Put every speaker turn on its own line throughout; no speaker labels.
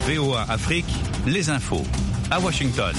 VOA Afrique, les infos. À Washington.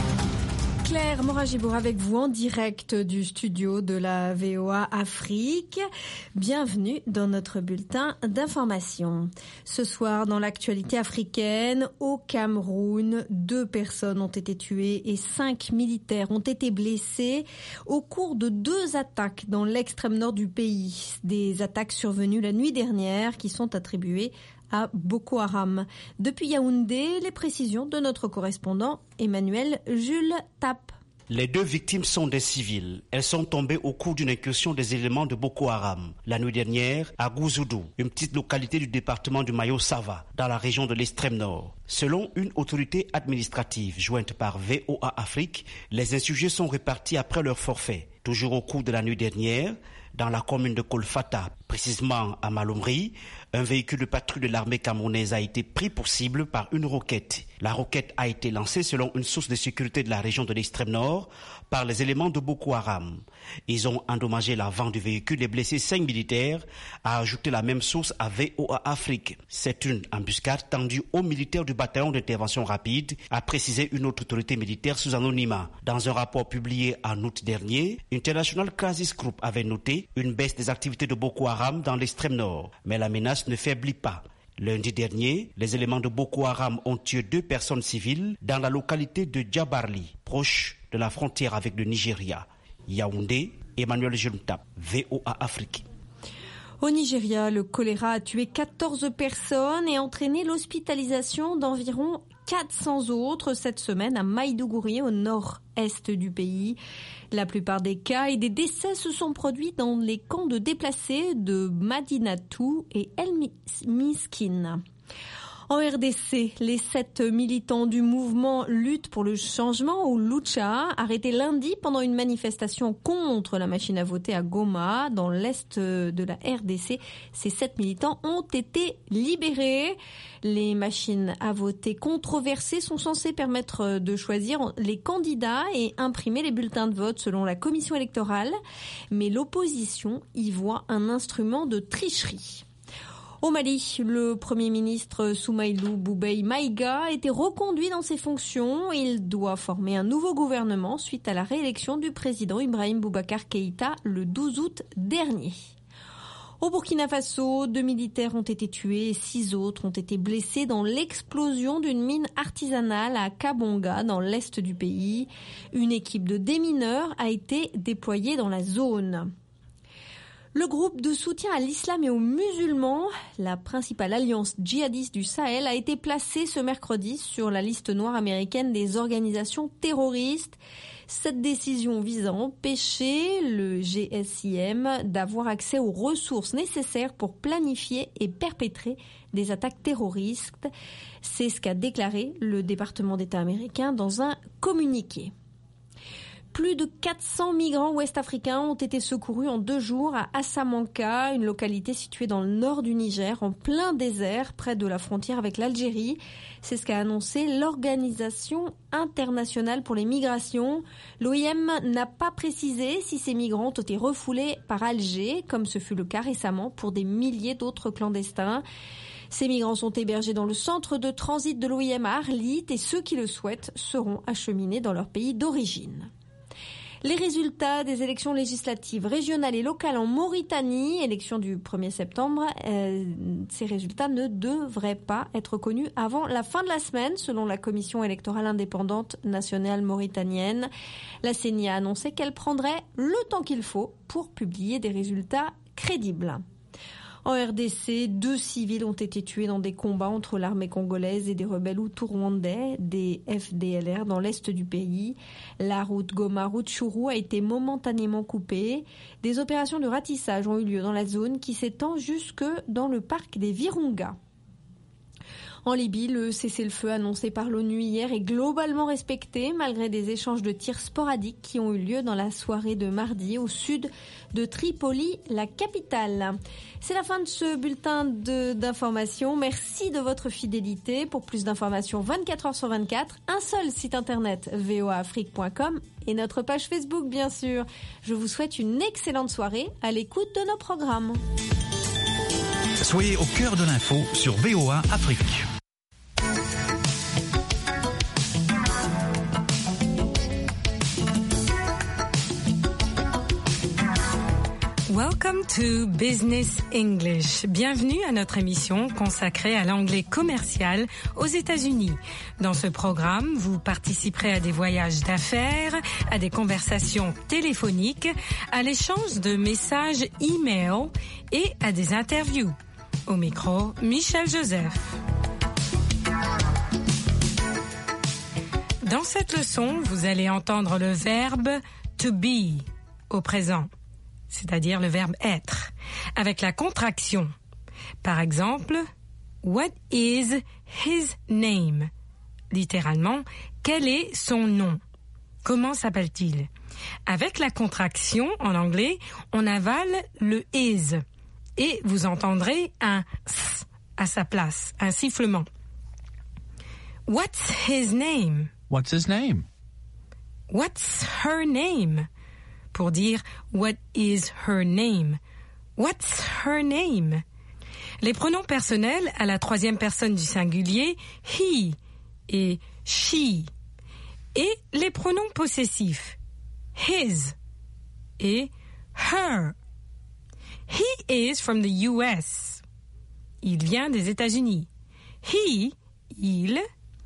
Claire Moragibour avec vous en direct du studio de la VOA Afrique. Bienvenue dans notre bulletin d'information. Ce soir, dans l'actualité africaine, au Cameroun, 2 personnes ont été tuées et 5 militaires ont été blessés au cours de 2 attaques dans l'extrême nord du pays. Des attaques survenues la nuit dernière qui sont attribuées à Boko Haram. Depuis Yaoundé, les précisions de notre correspondant Emmanuel Jules Tap.
Les 2 victimes sont des civils. Elles sont tombées au cours d'une incursion des éléments de Boko Haram la nuit dernière à Gouzoudou, une petite localité du département du Mayo-Sava, dans la région de l'extrême nord. Selon une autorité administrative jointe par VOA Afrique, les insurgés sont répartis après leur forfait. Toujours au cours de la nuit dernière, dans la commune de Kolfata, précisément à Malomri, un véhicule de patrouille de l'armée camerounaise a été pris pour cible par une roquette. La roquette a été lancée selon une source de sécurité de la région de l'extrême nord par les éléments de Boko Haram. Ils ont endommagé l'avant du véhicule et blessé 5 militaires, a ajouté la même source à VOA Afrique. C'est une embuscade tendue aux militaires du bataillon d'intervention rapide, a précisé une autre autorité militaire sous anonymat. Dans un rapport publié en août dernier, International Crisis Group avait noté une baisse des activités de Boko Haram dans l'extrême nord. Mais la menace ne faiblit pas. Lundi dernier, les éléments de Boko Haram ont tué 2 personnes civiles dans la localité de Djabarli, proche de la frontière avec le Nigeria. Yaoundé, Emmanuel Juntap, VOA Afrique.
Au Nigeria, le choléra a tué 14 personnes et entraîné l'hospitalisation d'environ 400 autres cette semaine à Maïdougouri, au nord-est du pays. La plupart des cas et des décès se sont produits dans les camps de déplacés de Madinatou et El Miskin. En RDC, les 7 militants du mouvement Lutte pour le changement, ou Lucha, arrêtés lundi pendant une manifestation contre la machine à voter à Goma, dans l'est de la RDC. Ces 7 militants ont été libérés. Les machines à voter controversées sont censées permettre de choisir les candidats et imprimer les bulletins de vote selon la commission électorale. Mais l'opposition y voit un instrument de tricherie. Au Mali, le Premier ministre Soumaïlou Boubèye Maïga a été reconduit dans ses fonctions. Il doit former un nouveau gouvernement suite à la réélection du président Ibrahim Boubacar Keïta le 12 août dernier. Au Burkina Faso, 2 militaires ont été tués et 6 autres ont été blessés dans l'explosion d'une mine artisanale à Kabonga, dans l'est du pays. Une équipe de démineurs a été déployée dans la zone. Le groupe de soutien à l'islam et aux musulmans, la principale alliance djihadiste du Sahel, a été placé ce mercredi sur la liste noire américaine des organisations terroristes. Cette décision vise à empêcher le GSIM d'avoir accès aux ressources nécessaires pour planifier et perpétrer des attaques terroristes. C'est ce qu'a déclaré le département d'État américain dans un communiqué. Plus de 400 migrants ouest-africains ont été secourus en 2 jours à Assamanka, une localité située dans le nord du Niger, en plein désert, près de la frontière avec l'Algérie. C'est ce qu'a annoncé l'Organisation internationale pour les migrations. L'OIM n'a pas précisé si ces migrants ont été refoulés par Alger, comme ce fut le cas récemment pour des milliers d'autres clandestins. Ces migrants sont hébergés dans le centre de transit de l'OIM à Arlit et ceux qui le souhaitent seront acheminés dans leur pays d'origine. Les résultats des élections législatives régionales et locales en Mauritanie, élection du 1er septembre, ces résultats ne devraient pas être connus avant la fin de la semaine, selon la Commission électorale indépendante nationale mauritanienne. La CENI a annoncé qu'elle prendrait le temps qu'il faut pour publier des résultats crédibles. En RDC, 2 civils ont été tués dans des combats entre l'armée congolaise et des rebelles hutus-rwandais, des FDLR, dans l'est du pays. La route Goma-Rutshuru a été momentanément coupée. Des opérations de ratissage ont eu lieu dans la zone qui s'étend jusque dans le parc des Virunga. En Libye, le cessez-le-feu annoncé par l'ONU hier est globalement respecté malgré des échanges de tirs sporadiques qui ont eu lieu dans la soirée de mardi au sud de Tripoli, la capitale. C'est la fin de ce bulletin d'information. Merci de votre fidélité. Pour plus d'informations 24 heures sur 24, un seul site internet voaafrique.com et notre page Facebook bien sûr. Je vous souhaite une excellente soirée à l'écoute de nos programmes.
Soyez au cœur de l'info sur VOA Afrique.
Welcome to Business English. Bienvenue à notre émission consacrée à l'anglais commercial aux États-Unis. Dans ce programme, vous participerez à des voyages d'affaires, à des conversations téléphoniques, à l'échange de messages e-mail et à des interviews. Au micro, Michel Joseph. Dans cette leçon, vous allez entendre le verbe to be au présent, c'est-à-dire le verbe être, avec la contraction. Par exemple, what is his name? Littéralement, quel est son nom? Comment s'appelle-t-il? Avec la contraction, en anglais, on avale le is et vous entendrez un s à sa place, un sifflement. What's his name?
What's his name?
What's her name? Pour dire what is her name? What's her name? Les pronoms personnels à la troisième personne du singulier, he et she. Et les pronoms possessifs, his et her. He is from the US. Il vient des États-Unis. He, il.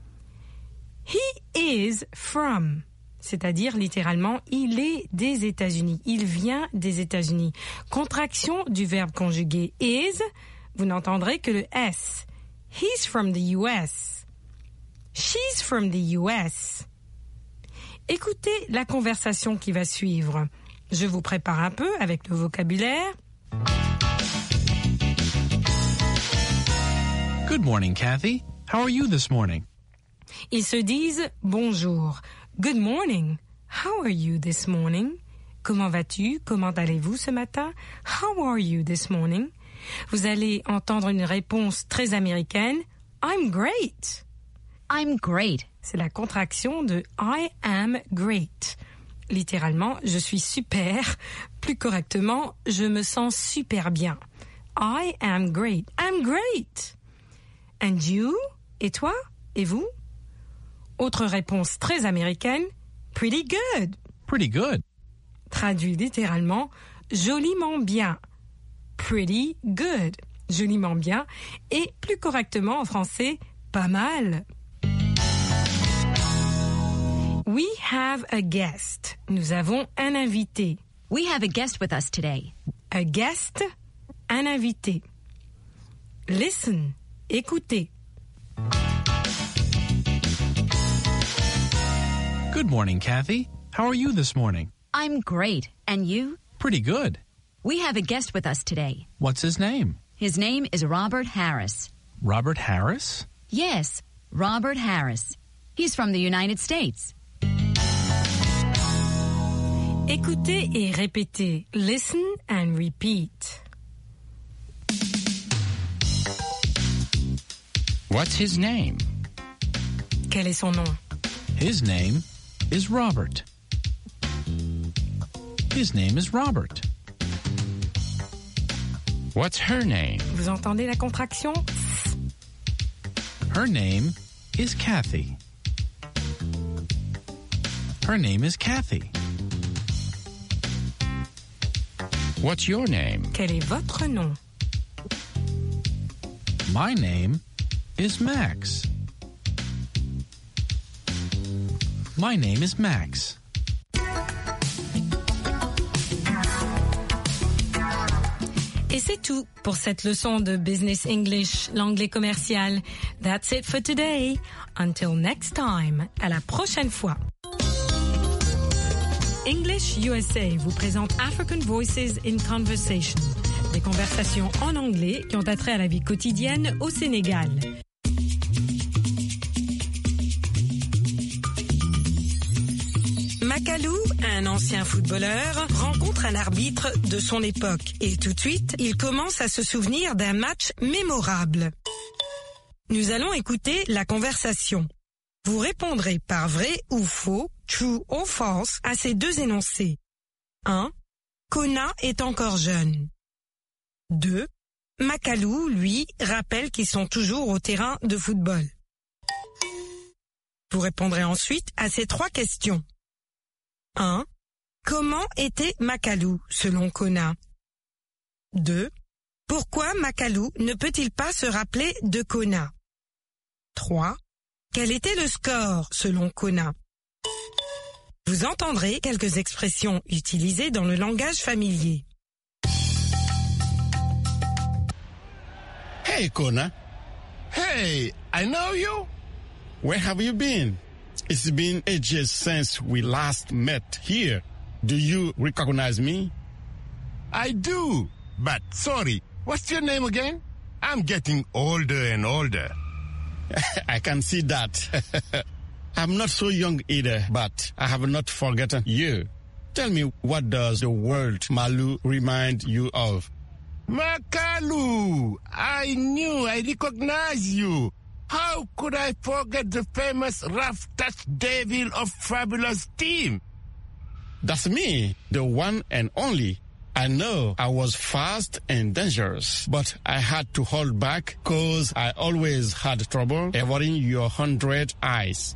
He is from, c'est-à-dire littéralement, il est des États-Unis. Il vient des États-Unis. Contraction du verbe conjugué is, vous n'entendrez que le S. He's from the US. She's from the US. Écoutez la conversation qui va suivre. Je vous prépare un peu avec le vocabulaire.
Good morning, Kathy. How are you this morning?
Ils se disent bonjour. Good morning. How are you this morning? Comment vas-tu? Comment allez-vous ce matin? How are you this morning? Vous allez entendre une réponse très américaine. I'm great.
I'm great.
C'est la contraction de I am great. Littéralement, je suis super. Plus correctement, je me sens super bien. I am great. I'm great. And you? Et toi? Et vous? Autre réponse très américaine, pretty good.
Pretty good.
Traduit littéralement, joliment bien. Pretty good. Joliment bien. Et plus correctement en français, pas mal. We have a guest. Nous avons un invité.
We have a guest with us today.
A guest, un invité. Listen, écoutez.
Good morning, Kathy. How are you this morning?
I'm great. And you?
Pretty good.
We have a guest with us today.
What's his name?
His name is Robert Harris.
Robert Harris?
Yes, Robert Harris. He's from the United States.
Écoutez et répétez. Listen and repeat.
What's his name?
Quel est son nom?
His name is Robert. His name is Robert.
What's her name?
Vous entendez la contraction?
Her name is Kathy. Her name is Kathy.
What's your name?
Quel est votre nom?
My name is Max. My name is Max.
Et c'est tout pour cette leçon de Business English, l'anglais commercial. That's it for today. Until next time. À la prochaine fois. English USA vous présente African Voices in Conversation. Des conversations en anglais qui ont attrait à la vie quotidienne au Sénégal. Makalou, un ancien footballeur, rencontre un arbitre de son époque et tout de suite, il commence à se souvenir d'un match mémorable. Nous allons écouter la conversation. Vous répondrez par vrai ou faux, true or false, à ces deux énoncés. 1. Kona est encore jeune. 2. Makalou, lui, rappelle qu'ils sont toujours au terrain de football. Vous répondrez ensuite à ces trois questions. 1. Comment était Makalou, selon Kona? 2. Pourquoi Makalu ne peut-il pas se rappeler de Kona? 3. Quel était le score selon Kona? Vous entendrez quelques expressions utilisées dans le langage familier.
Hey, Kona.
Hey, I know you.
Where have you been? It's been ages since we last met here. Do you recognize me?
I do, but sorry, what's your name again? I'm getting older and older.
I can see that. I'm not so young either, but I have not forgotten you. Tell me, what does the word Malu remind you of?
Makalu! I knew I recognized you. How could I forget the famous rough touch devil of Fabulous Team?
That's me, the one and only. I know I was fast and dangerous, but I had to hold back because I always had trouble avoiding your 100 eyes.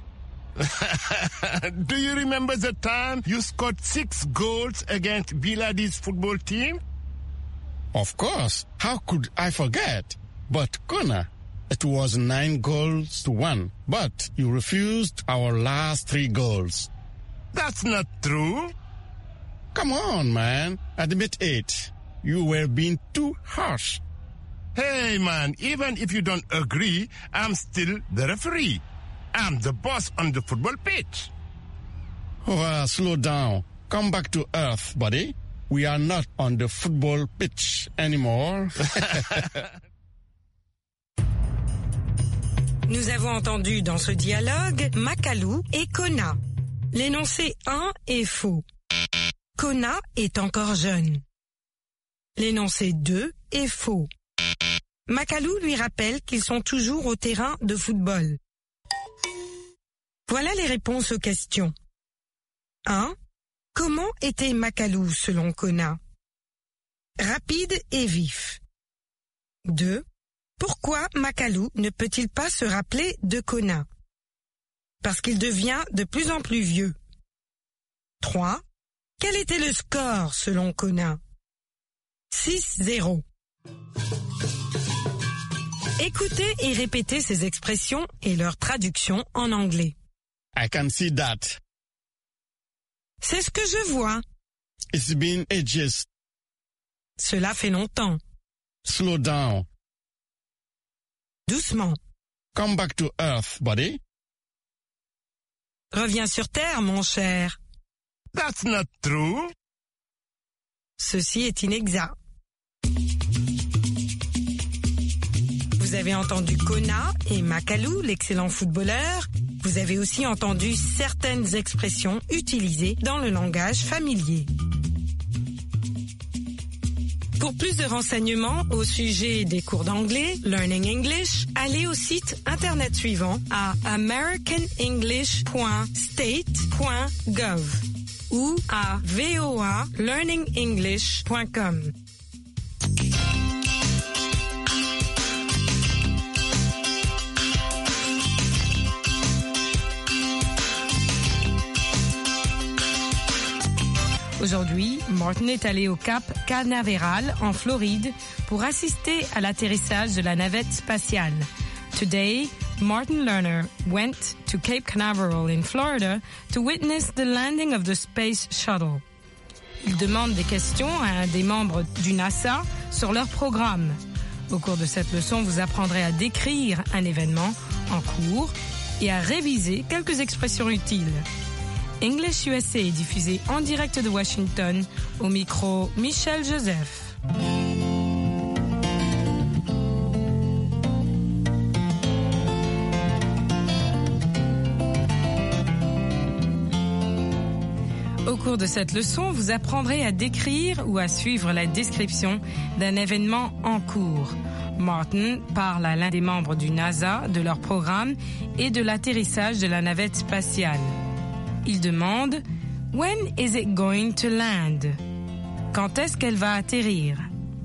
Do you remember the time you scored 6 goals against Biladi's football team?
Of course. How could I forget? But Kona, it was 9-1, but you refused our last 3 goals.
That's not true.
Come on, man. Admit it. You were being too harsh.
Hey, man, even if you don't agree, I'm still the referee. I'm the boss on the football pitch.
Slow down. Come back to earth, buddy. We are not on the football pitch anymore.
Nous avons entendu dans ce dialogue Makalu et Kona. L'énoncé 1 est faux. Kona est encore jeune. L'énoncé 2 est faux. Makalu lui rappelle qu'ils sont toujours au terrain de football. Voilà les réponses aux questions. 1. Comment était Makalu selon Kona? Rapide et vif. 2. Pourquoi Makalu ne peut-il pas se rappeler de Kona? Parce qu'il devient de plus en plus vieux. 3. Quel était le score selon Kona? 6-0. Écoutez et répétez ces expressions et leur traduction en anglais.
I can see that.
C'est ce que je vois.
It's been ages.
Cela fait longtemps.
Slow down.
Doucement.
Come back to earth, buddy.
Reviens sur terre, mon cher.
That's not true.
Ceci est inexact. Vous avez entendu Kona et Makalu, l'excellent footballeur. Vous avez aussi entendu certaines expressions utilisées dans le langage familier. Pour plus de renseignements au sujet des cours d'anglais, Learning English, allez au site internet suivant à americanenglish.state.gov ou à voalearningenglish.com. Aujourd'hui, Martin est allé au Cap Canaveral en Floride pour assister à l'atterrissage de la navette spatiale. Today, Martin Lerner went to Cape Canaveral in Florida to witness the landing of the Space Shuttle. Il demande des questions à un des membres du NASA sur leur programme. Au cours de cette leçon, vous apprendrez à décrire un événement en cours et à réviser quelques expressions utiles. English USA est diffusé en direct de Washington, au micro Michel Joseph. Au cours de cette leçon, vous apprendrez à décrire ou à suivre la description d'un événement en cours. Martin parle à l'un des membres du NASA de leur programme et de l'atterrissage de la navette spatiale. Il demande « When is it going to land ?» Quand est-ce qu'elle va atterrir?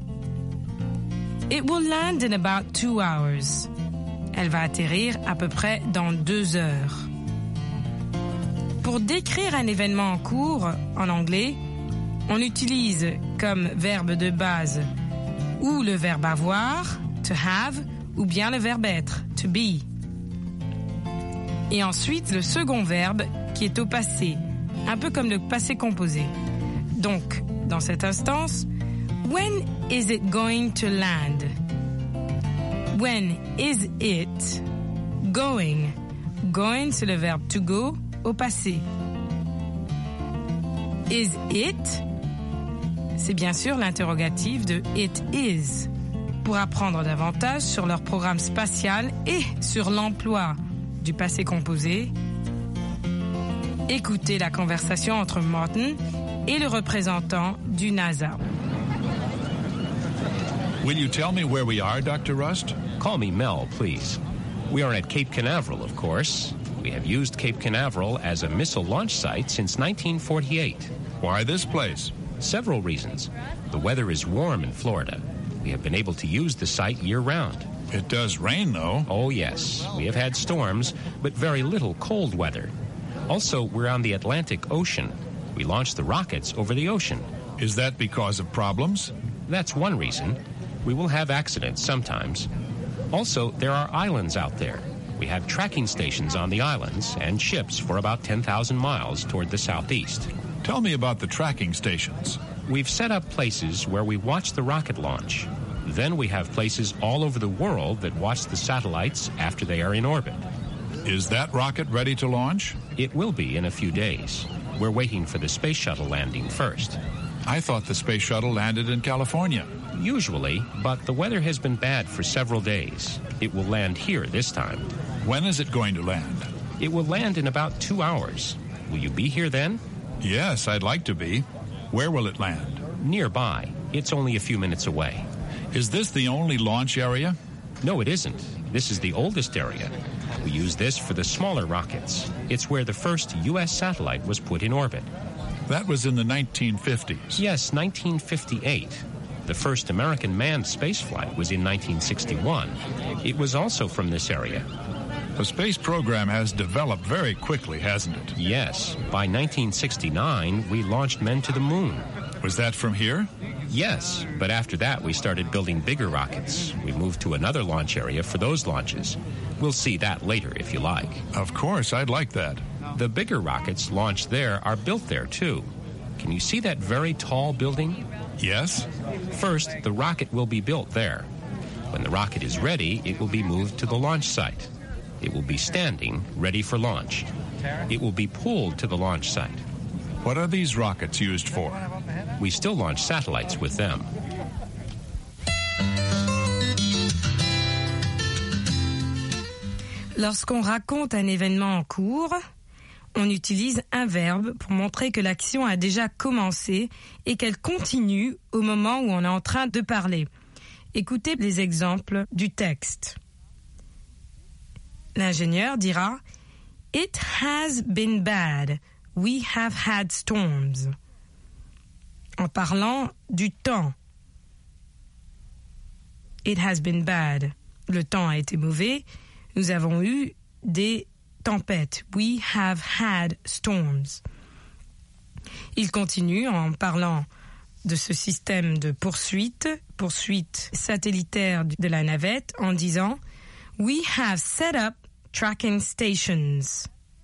« It will land in about 2 hours. » Elle va atterrir à peu près dans 2 heures. Pour décrire un événement en cours, en anglais, on utilise comme verbe de base ou le verbe avoir, to have, ou bien le verbe être, to be. Et ensuite, le second verbe qui est au passé, un peu comme le passé composé. Donc, dans cette instance, when is it going to land? When is it going? Going, c'est le verbe to go au passé. Is it? C'est bien sûr l'interrogatif de it is. Pour apprendre davantage sur leur programme spatial et sur l'emploi du passé composé, écoutez la conversation entre Martin et le représentant du NASA.
Will you tell me where we are, Dr. Rust?
Call me Mel, please. We are at Cape Canaveral, of course. We have used Cape Canaveral as a missile launch site since 1948.
Why this place?
Several reasons. The weather is warm in Florida. We have been able to use the site year-round.
It does rain, though.
Oh, yes. We have had storms, but very little cold weather. Also, we're on the Atlantic Ocean. We launch the rockets over the ocean.
Is that because of problems?
That's one reason. We will have accidents sometimes. Also, there are islands out there. We have tracking stations on the islands and ships for about 10,000 miles toward the southeast.
Tell me about the tracking stations.
We've set up places where we watch the rocket launch. Then we have places all over the world that watch the satellites after they are in orbit.
Is that rocket ready to launch?
It will be in a few days. We're waiting for the space shuttle landing first.
I thought the space shuttle landed in California.
Usually, but the weather has been bad for several days. It will land here this time.
When is it going to land?
It will land in about 2 hours. Will you be here then?
Yes, I'd like to be. Where will it land?
Nearby. It's only a few minutes away.
Is this the only launch area?
No, it isn't. This is the oldest area. We use this for the smaller rockets. It's where the first U.S. satellite was put in orbit.
That was in the 1950s.
Yes, 1958. The first American manned spaceflight was in 1961. It was also from this area.
The space program has developed very quickly, hasn't it?
Yes. By 1969, we launched men to the moon.
Was that from here?
Yes, but after that we started building bigger rockets. We moved to another launch area for those launches. We'll see that later if you like.
Of course, I'd like that.
The bigger rockets launched there are built there too. Can you see that very tall building?
Yes.
First, the rocket will be built there. When the rocket is ready, it will be moved to the launch site. It will be standing, ready for launch. It will be pulled to the launch site.
What are these rockets used for?
We still launch satellites with them.
Lorsqu'on raconte un événement en cours, on utilise un verbe pour montrer que l'action a déjà commencé et qu'elle continue au moment où on est en train de parler. Écoutez les exemples du texte. L'ingénieur dira « It has been bad. We have had storms. » En parlant du temps. « It has been bad. » Le temps a été mauvais. Nous avons eu des tempêtes. We have had storms. Il continue en parlant de ce système de poursuite satellitaire de la navette, en disant « We have set up tracking stations. »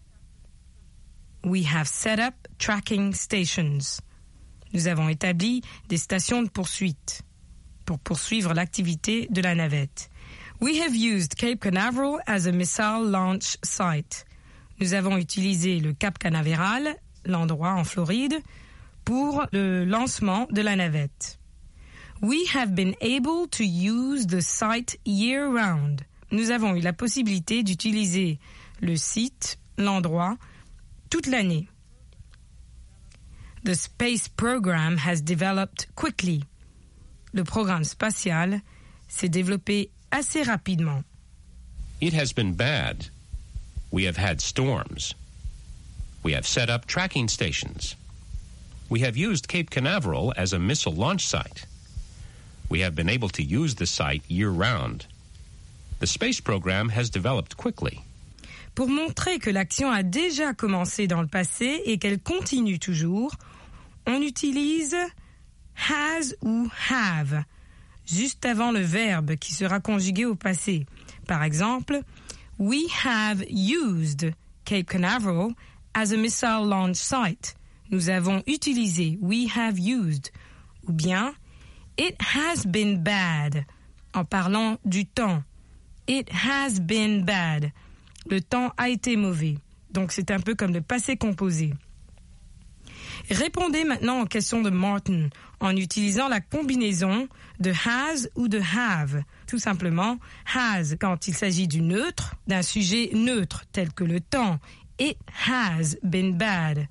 We have set up tracking stations. Nous avons établi des stations de poursuite pour poursuivre l'activité de la navette. We have used Cape Canaveral as a missile launch site. Nous avons utilisé le Cap Canaveral, l'endroit en Floride, pour le lancement de la navette. We have been able to use the site year-round. Nous avons eu la possibilité d'utiliser le site, l'endroit, toute l'année. The space program has developed quickly. Le programme spatial s'est développé assez rapidement.
It has been bad. We have had storms. We have set up tracking stations. We have used Cape Canaveral as a missile launch site. We have been able to use the site year-round. The space program has developed quickly.
Pour montrer que l'action a déjà commencé dans le passé et qu'elle continue toujours, on utilise has ou have. juste avant le verbe qui sera conjugué au passé. Par exemple, we have used Cape Canaveral as a missile launch site. Nous avons utilisé, we have used. Ou bien, it has been bad, en parlant du temps. It has been bad. Le temps a été mauvais. Donc c'est un peu comme le passé composé. Répondez maintenant aux questions de Martin en utilisant la combinaison de has ou de have. Tout simplement, has quand il s'agit du neutre, d'un sujet neutre tel que le temps. It has been bad.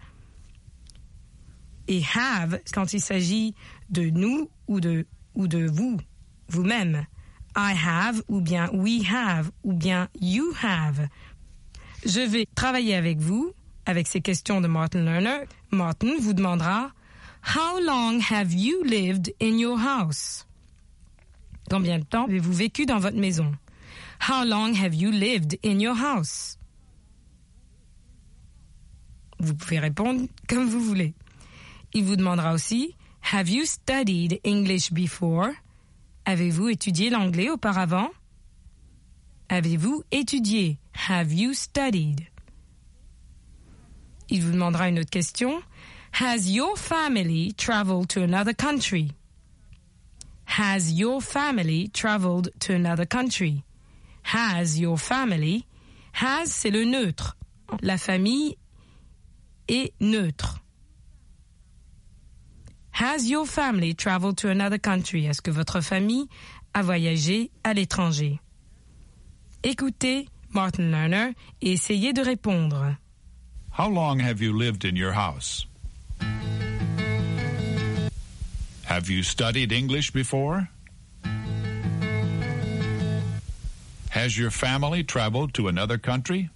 Et have quand il s'agit de nous ou de vous, vous-même. I have ou bien we have ou bien you have. Je vais travailler avec vous, avec ces questions de Martin Lerner. Martin vous demandera « How long have you lived in your house ?» Combien de temps avez-vous vécu dans votre maison? « How long have you lived in your house ?» Vous pouvez répondre comme vous voulez. Il vous demandera aussi « Have you studied English before ?» Avez-vous étudié l'anglais auparavant? Avez-vous étudié? Have you studied? Il vous demandera une autre question. Has your family traveled to another country? Has your family traveled to another country? Has your family? Has, c'est le neutre. La famille est neutre. Has your family traveled to another country? Est-ce que votre famille a voyagé à l'étranger? Écoutez Martin Lerner et essayez de répondre.
How long have you lived in your house? Have you studied English before? Has your family traveled to another country?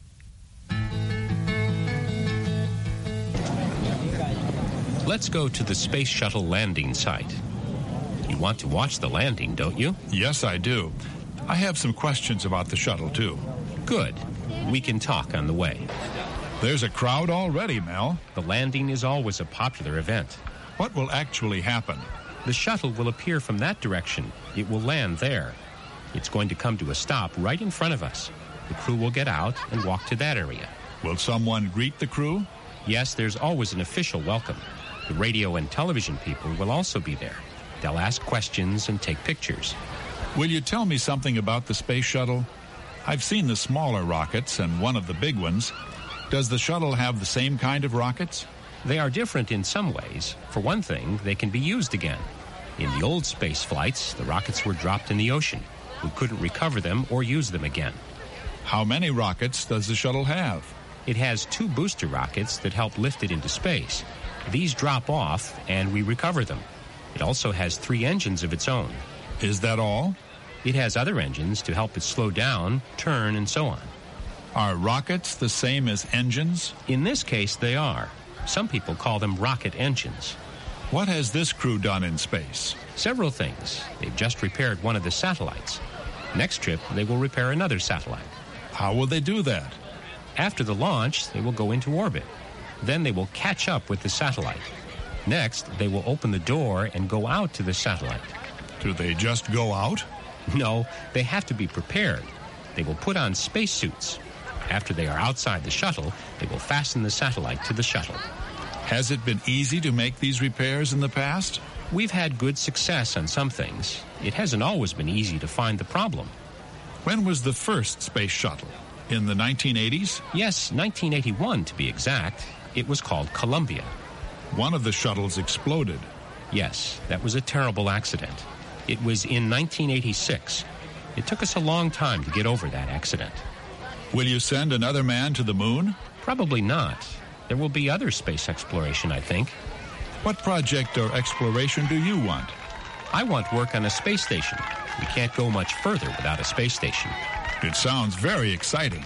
Let's go to the Space Shuttle landing site. You want to watch the landing, don't you?
Yes, I do. I have some questions about the shuttle, too.
Good. We can talk on the way.
There's a crowd already, Mel.
The landing is always a popular event.
What will actually happen?
The shuttle will appear from that direction. It will land there. It's going to come to a stop right in front of us. The crew will get out and walk to that area.
Will someone greet the crew?
Yes, there's always an official welcome. The radio and television people will also be there. They'll ask questions and take pictures.
Will you tell me something about the space shuttle? I've seen the smaller rockets and one of the big ones. Does the shuttle have the same kind of rockets?
They are different in some ways. For one thing, they can be used again. In the old space flights, the rockets were dropped in the ocean. We couldn't recover them or use them again.
How many rockets does the shuttle have?
It has 2 booster rockets that help lift it into space. These drop off and we recover them. It also has 3 engines of its own.
Is that all?
It has other engines to help it slow down, turn, and so on.
Are rockets the same as engines?
In this case, they are. Some people call them rocket engines.
What has this crew done in space?
Several things. They've just repaired one of the satellites. Next trip, they will repair another satellite.
How will they do that?
After the launch, they will go into orbit. Then they will catch up with the satellite. Next, they will open the door and go out to the satellite.
Do they just go out?
No, they have to be prepared. They will put on spacesuits. After they are outside the shuttle, they will fasten the satellite to the shuttle.
Has it been easy to make these repairs in the past?
We've had good success on some things. It hasn't always been easy to find the problem.
When was the first space shuttle? In the 1980s?
Yes, 1981 to be exact. It was called Columbia.
One of the shuttles exploded.
Yes, that was a terrible accident. It was in 1986. It took us a long time to get over that accident.
Will you send another man to the moon?
Probably not. There will be other space exploration, I think.
What project or exploration do you want?
I want work on a space station. We can't go much further without a space station.
It sounds very exciting.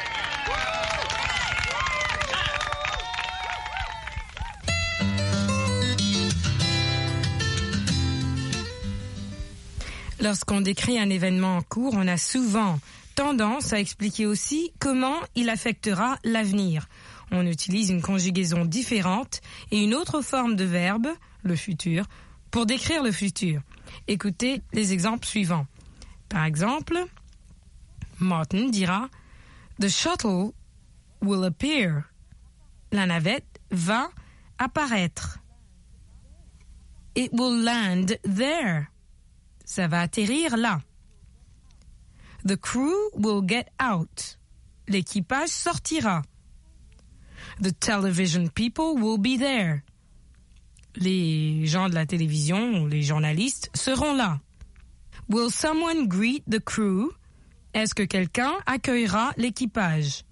Lorsqu'on décrit un événement en cours, on a souvent tendance à expliquer aussi comment il affectera l'avenir. On utilise une conjugaison différente et une autre forme de verbe, le futur, pour décrire le futur. Écoutez les exemples suivants. Par exemple, Martin dira « The shuttle will appear ». La navette va apparaître. « It will land there ». Ça va atterrir là. « The crew will get out ». L'équipage sortira. « The television people will be there ». Les gens de la télévision ou les journalistes seront là. « Will someone greet the crew » Est-ce que quelqu'un accueillera l'équipage?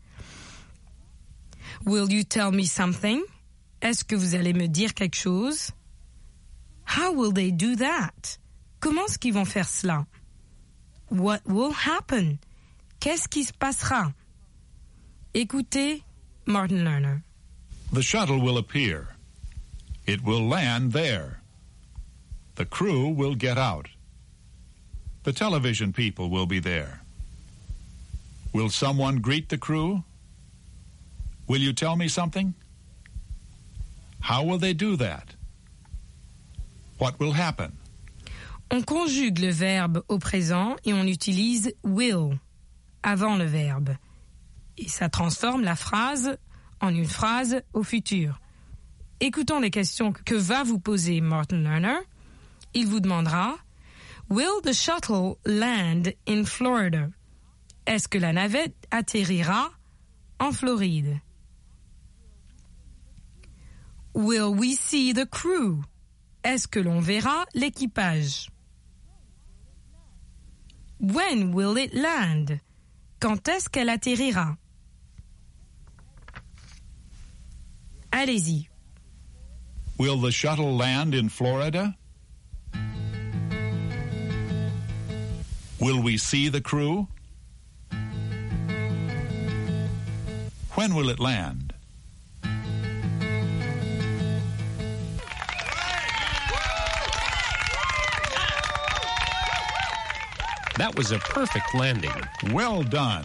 « Will you tell me something » Est-ce que vous allez me dire quelque chose? « How will they do that » Comment est-ce qu'ils vont faire cela? « What will happen » Qu'est-ce qui se passera? Écoutez Martin Lerner.
The shuttle will appear. It will land there. The crew will get out. The television people will be there. Will someone greet the crew? Will you tell me something? How will they do that? What will happen?
On conjugue le verbe au présent et on utilise will avant le verbe. Et ça transforme la phrase en une phrase au futur. Écoutons les questions que va vous poser Martin Lerner. Il vous demandera « Will the shuttle land in Florida » Est-ce que la navette atterrira en Floride? « Will we see the crew » Est-ce que l'on verra l'équipage? « When will it land » Quand est-ce qu'elle atterrira? Allez-y.
Will the shuttle land in Florida? Will we see the crew? When will it land?
That was a perfect landing.
Well done.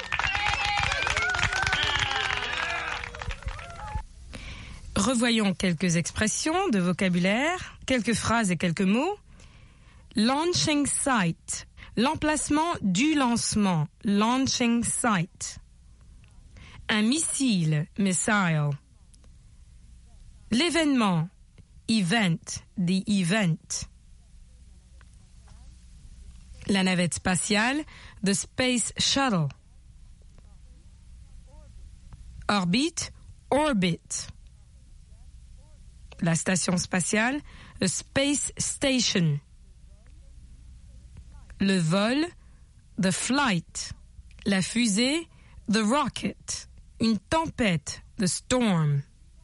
Revoyons quelques expressions de vocabulaire, quelques phrases et quelques mots. Launching site, l'emplacement du lancement, launching site. Un missile, missile. L'événement, event, the event. La navette spatiale, the space shuttle. Orbite, orbit. La station spatiale, the space station. Le vol, the flight. La fusée, the rocket. Une tempête, the storm.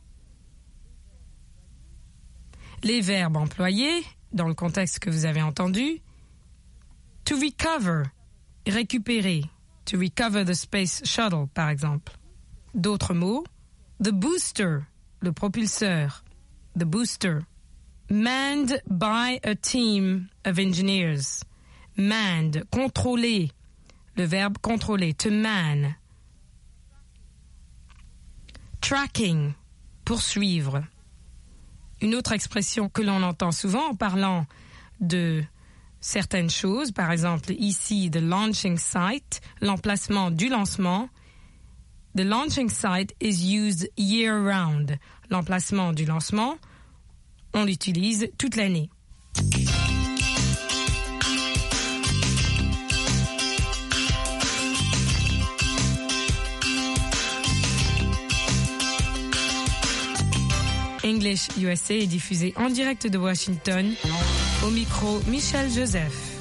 Les verbes employés, dans le contexte que vous avez entendu, to recover, récupérer. To recover the space shuttle, par exemple. D'autres mots, the booster, le propulseur. The booster. Manned by a team of engineers. Manned, contrôler. Le verbe contrôler, to man. Tracking, poursuivre. Une autre expression que l'on entend souvent en parlant de certaines choses, par exemple ici, the launching site, l'emplacement du lancement. The launching site is used year-round. L'emplacement du lancement, on l'utilise toute l'année. English USA est diffusé en direct de Washington. Au micro, Michel Joseph.